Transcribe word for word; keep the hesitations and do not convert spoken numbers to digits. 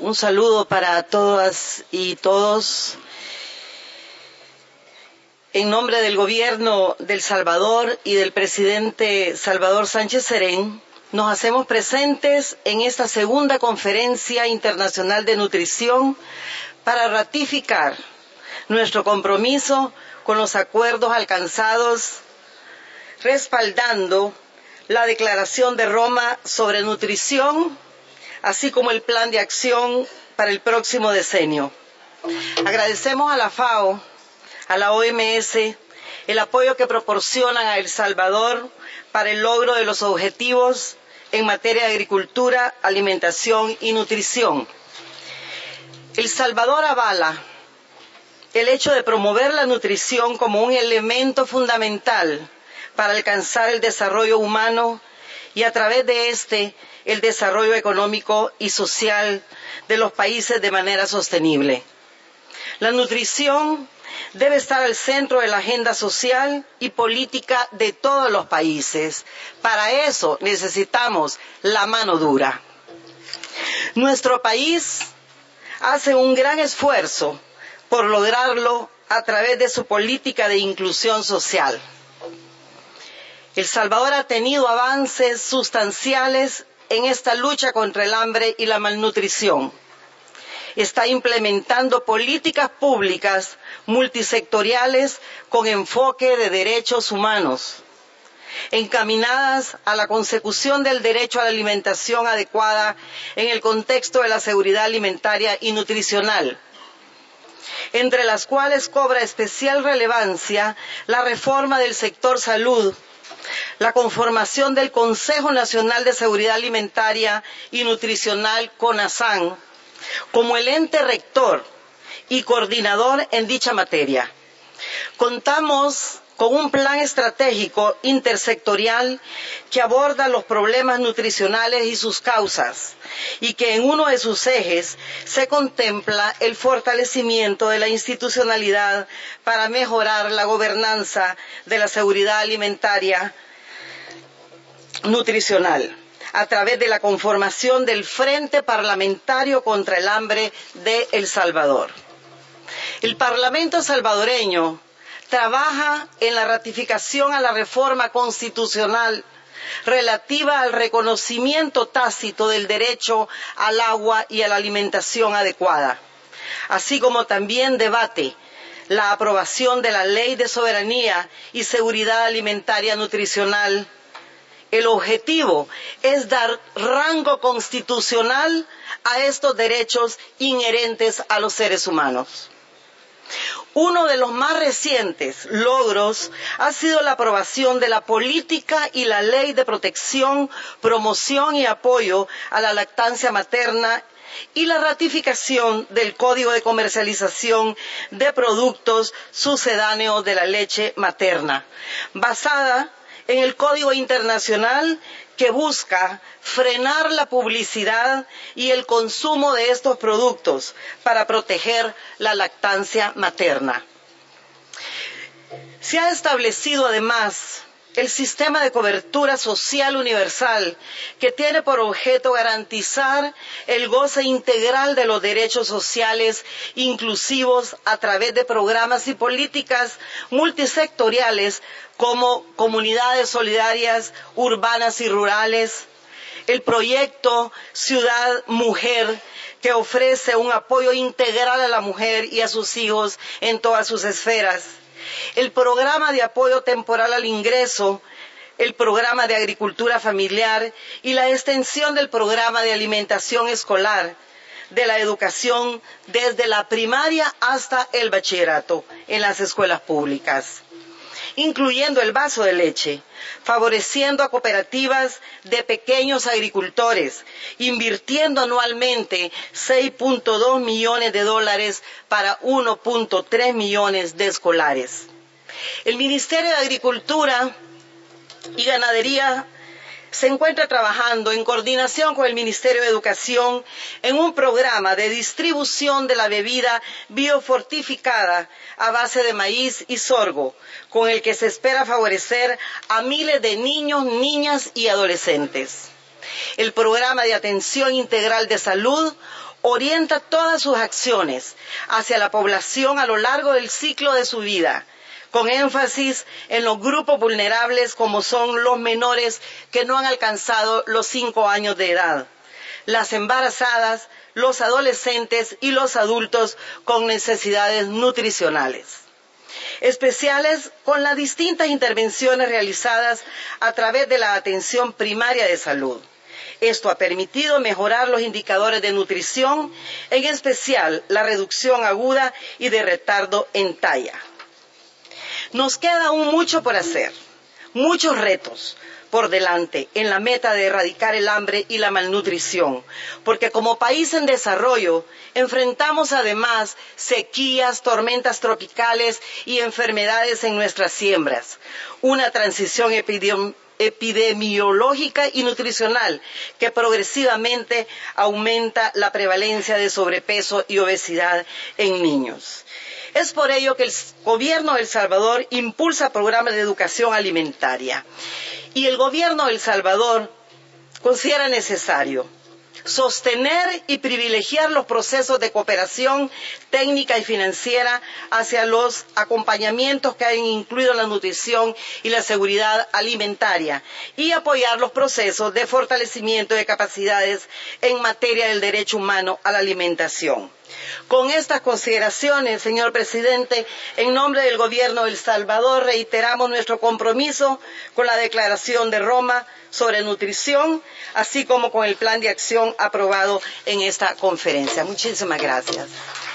Un saludo para todas y todos. En nombre del gobierno del Salvador y del presidente Salvador Sánchez Serén, nos hacemos presentes en esta segunda conferencia internacional de nutrición para ratificar nuestro compromiso con los acuerdos alcanzados, respaldando la Declaración de Roma sobre nutrición, así como el Plan de Acción para el próximo decenio. Agradecemos a la FAO, a la O M S, el apoyo que proporcionan a El Salvador para el logro de los objetivos en materia de agricultura, alimentación y nutrición. El Salvador avala el hecho de promover la nutrición como un elemento fundamental para alcanzar el desarrollo humano y a través de este el desarrollo económico y social de los países de manera sostenible. La nutrición debe estar al centro de la agenda social y política de todos los países. Para eso necesitamos la mano dura. Nuestro país hace un gran esfuerzo por lograrlo a través de su política de inclusión social. El Salvador ha tenido avances sustanciales en esta lucha contra el hambre y la malnutrición. Está implementando políticas públicas multisectoriales con enfoque de derechos humanos, encaminadas a la consecución del derecho a la alimentación adecuada en el contexto de la seguridad alimentaria y nutricional, entre las cuales cobra especial relevancia la reforma del sector salud, la conformación del Consejo Nacional de Seguridad Alimentaria y Nutricional, CONASAN, como el ente rector y coordinador en dicha materia. Contamos con un plan estratégico intersectorial que aborda los problemas nutricionales y sus causas, y que en uno de sus ejes se contempla el fortalecimiento de la institucionalidad para mejorar la gobernanza de la seguridad alimentaria nutricional, a través de la conformación del Frente Parlamentario contra el Hambre de El Salvador. El Parlamento salvadoreño trabaja en la ratificación a la reforma constitucional relativa al reconocimiento tácito del derecho al agua y a la alimentación adecuada, así como también debate la aprobación de la Ley de Soberanía y Seguridad Alimentaria Nutricional. El objetivo es dar rango constitucional a estos derechos inherentes a los seres humanos. Uno de los más recientes logros ha sido la aprobación de la política y la ley de protección, promoción y apoyo a la lactancia materna y la ratificación del Código de Comercialización de Productos Sucedáneos de la Leche Materna, basada en el Código Internacional que busca frenar la publicidad y el consumo de estos productos para proteger la lactancia materna. Se ha establecido además el sistema de cobertura social universal que tiene por objeto garantizar el goce integral de los derechos sociales inclusivos a través de programas y políticas multisectoriales como comunidades solidarias, urbanas y rurales, el proyecto Ciudad Mujer, que ofrece un apoyo integral a la mujer y a sus hijos en todas sus esferas, el programa de apoyo temporal al ingreso, el programa de agricultura familiar y la extensión del programa de alimentación escolar, de la educación desde la primaria hasta el bachillerato en las escuelas públicas, incluyendo el vaso de leche, favoreciendo a cooperativas de pequeños agricultores, invirtiendo anualmente seis punto dos millones de dólares para uno punto tres millones de escolares. El Ministerio de Agricultura y Ganadería se encuentra trabajando en coordinación con el Ministerio de Educación en un programa de distribución de la bebida biofortificada a base de maíz y sorgo, con el que se espera favorecer a miles de niños, niñas y adolescentes. El programa de atención integral de salud orienta todas sus acciones hacia la población a lo largo del ciclo de su vida, con énfasis en los grupos vulnerables como son los menores que no han alcanzado los cinco años de edad, las embarazadas, los adolescentes y los adultos con necesidades nutricionales, especiales con las distintas intervenciones realizadas a través de la atención primaria de salud. Esto ha permitido mejorar los indicadores de nutrición, en especial la reducción aguda y de retardo en talla. Nos queda aún mucho por hacer, muchos retos por delante en la meta de erradicar el hambre y la malnutrición, porque como país en desarrollo enfrentamos además sequías, tormentas tropicales y enfermedades en nuestras siembras, una transición epidemiológica epidemiológica y nutricional que progresivamente aumenta la prevalencia de sobrepeso y obesidad en niños. Es por ello que el gobierno de El Salvador impulsa programas de educación alimentaria y el gobierno de El Salvador considera necesario sostener y privilegiar los procesos de cooperación técnica y financiera hacia los acompañamientos que han incluido la nutrición y la seguridad alimentaria y apoyar los procesos de fortalecimiento de capacidades en materia del derecho humano a la alimentación. Con estas consideraciones, señor presidente, en nombre del gobierno de El Salvador reiteramos nuestro compromiso con la Declaración de Roma sobre nutrición, así como con el plan de acción aprobado en esta conferencia. Muchísimas gracias.